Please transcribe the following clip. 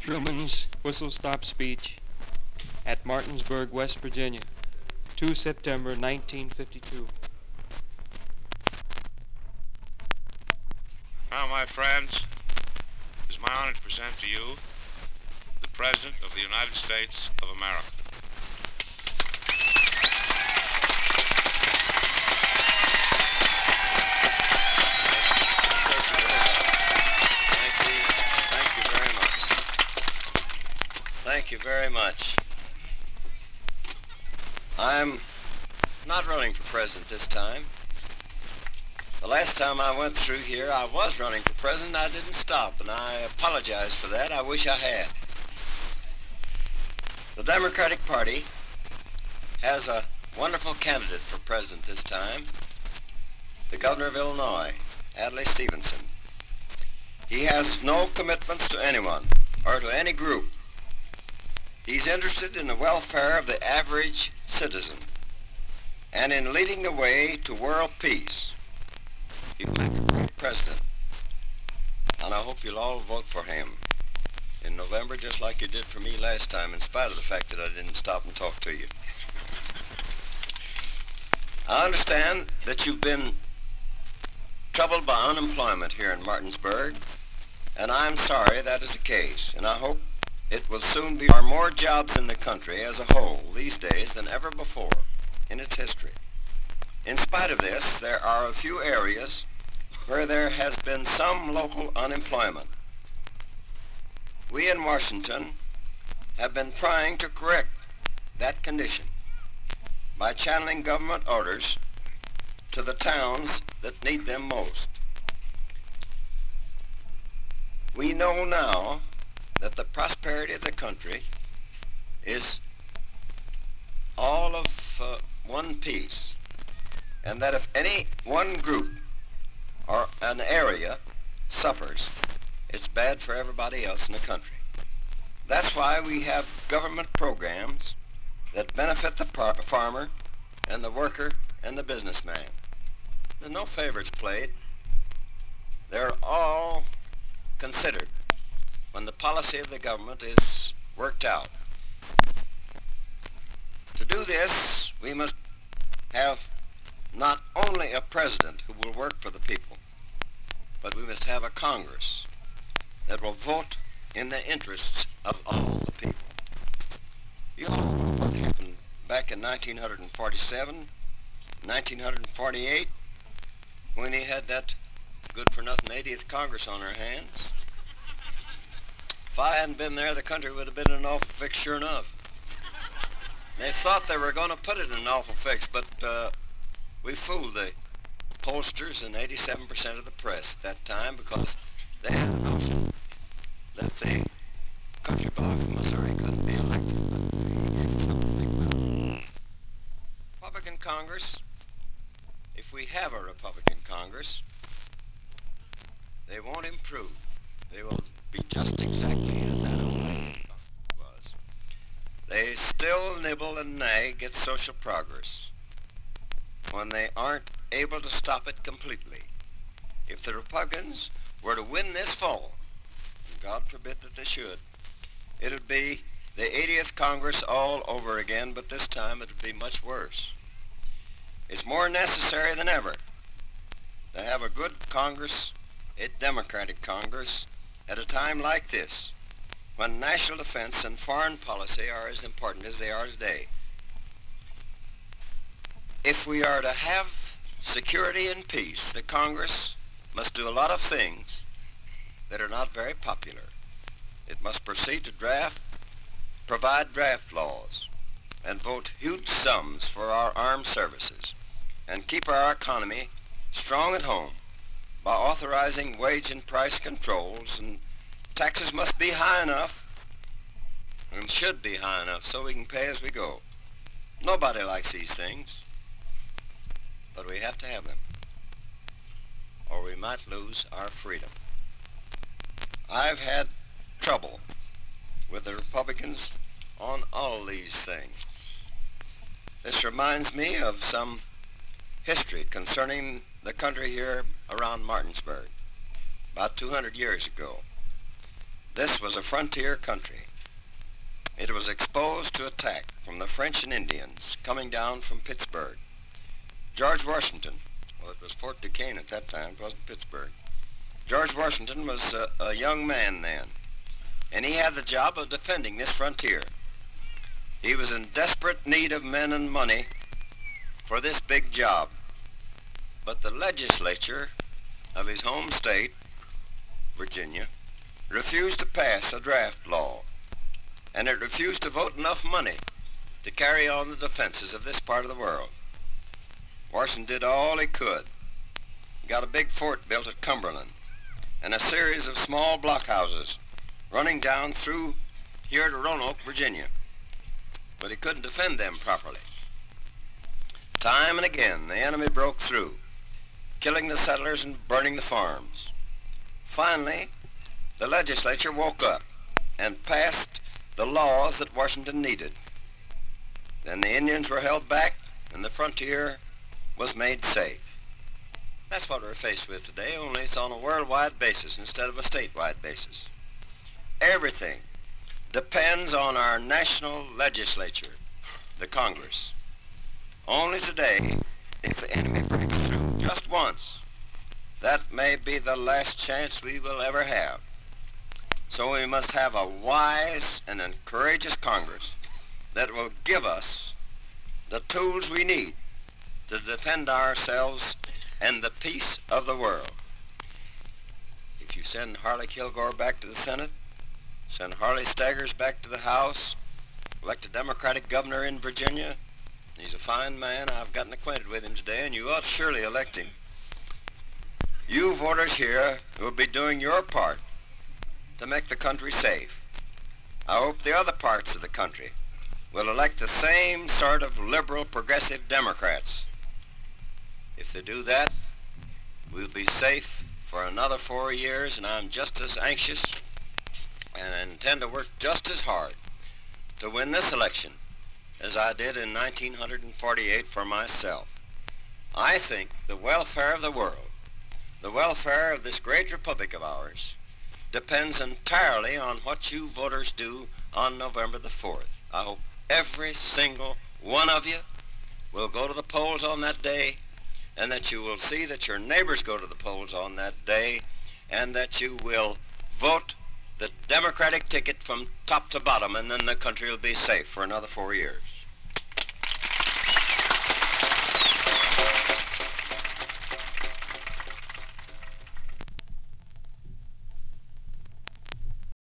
Truman's whistle-stop speech at Martinsburg, West Virginia, 2 September 1952. Now, my friends, it is my honor to present to you the President of the United States of America. Thank you very much. I'm not running for president this time. The last time I went through here, I was running for president. I didn't stop, and I apologize for that. I wish I had. The Democratic Party has a wonderful candidate for president this time, the governor of Illinois, Adlai Stevenson. He has no commitments to anyone or to any group. He's interested in the welfare of the average citizen and in leading the way to world peace. He'll make a great president, and I hope you'll all vote for him in November, just like you did for me last time, in spite of the fact that I didn't stop and talk to you. I understand that you've been troubled by unemployment here in Martinsburg, and I'm sorry that is the case, and I hope it will soon be. There are more jobs in the country as a whole these days than ever before in its history. In spite of this, there are a few areas where there has been some local unemployment. We in Washington have been trying to correct that condition by channeling government orders to the towns that need them most. We know now that the prosperity of the country is all of one piece, and that if any one group or an area suffers, it's bad for everybody else in the country. That's why we have government programs that benefit the farmer and the worker and the businessman. There's no favorites played. They're all considered when the policy of the government is worked out. To do this, we must have not only a president who will work for the people, but we must have a Congress that will vote in the interests of all the people. You all know what happened back in 1947, 1948, when he had that good-for-nothing 80th Congress on our hands. If I hadn't been there, the country would have been in an awful fix, sure enough. They thought they were going to put it in an awful fix, but we fooled the pollsters and 87% of the press at that time, because they had a notion that the country boy from Missouri couldn't be elected. Republican Congress, if we have a Republican Congress, they won't improve. They will be just exactly as that old was. They still nibble and nag at social progress when they aren't able to stop it completely. If the Republicans were to win this fall, and God forbid that they should, it would be the 80th Congress all over again, but this time it would be much worse. It's more necessary than ever to have a good Congress, a Democratic Congress, at a time like this, when national defense and foreign policy are as important as they are today. If we are to have security and peace, the Congress must do a lot of things that are not very popular. It must proceed to provide draft laws, and vote huge sums for our armed services, and keep our economy strong at home by authorizing wage and price controls, and taxes must be high enough, and should be high enough, so we can pay as we go. Nobody likes these things, but we have to have them, or we might lose our freedom. I've had trouble with the Republicans on all these things. This reminds me of some history concerning the country here around Martinsburg, about 200 years ago. This was a frontier country. It was exposed to attack from the French and Indians coming down from Pittsburgh. George Washington, well, it was Fort Duquesne at that time, it wasn't Pittsburgh. George Washington was a young man then, and he had the job of defending this frontier. He was in desperate need of men and money for this big job. But the legislature of his home state, Virginia, refused to pass a draft law, and it refused to vote enough money to carry on the defenses of this part of the world. Washington did all he could. He got a big fort built at Cumberland and a series of small blockhouses running down through here to Roanoke, Virginia. But he couldn't defend them properly. Time and again, the enemy broke through, killing the settlers and burning the farms. Finally, the legislature woke up and passed the laws that Washington needed. Then the Indians were held back and the frontier was made safe. That's what we're faced with today, only it's on a worldwide basis instead of a statewide basis. Everything depends on our national legislature, the Congress. Only today, if the enemy breaks through just once, that may be the last chance we will ever have. So we must have a wise and a courageous Congress that will give us the tools we need to defend ourselves and the peace of the world. If you send Harley Kilgore back to the Senate, send Harley Staggers back to the House, elect a Democratic governor in Virginia, he's a fine man, I've gotten acquainted with him today, and you ought to surely elect him. You voters here will be doing your part to make the country safe. I hope the other parts of the country will elect the same sort of liberal, progressive Democrats. If they do that, we'll be safe for another 4 years, and I'm just as anxious and I intend to work just as hard to win this election as I did in 1948 for myself. I think the welfare of the world, the welfare of this great republic of ours, depends entirely on what you voters do on November the 4th. I hope every single one of you will go to the polls on that day, and that you will see that your neighbors go to the polls on that day, and that you will vote the Democratic ticket from top to bottom, and then the country will be safe for another 4 years.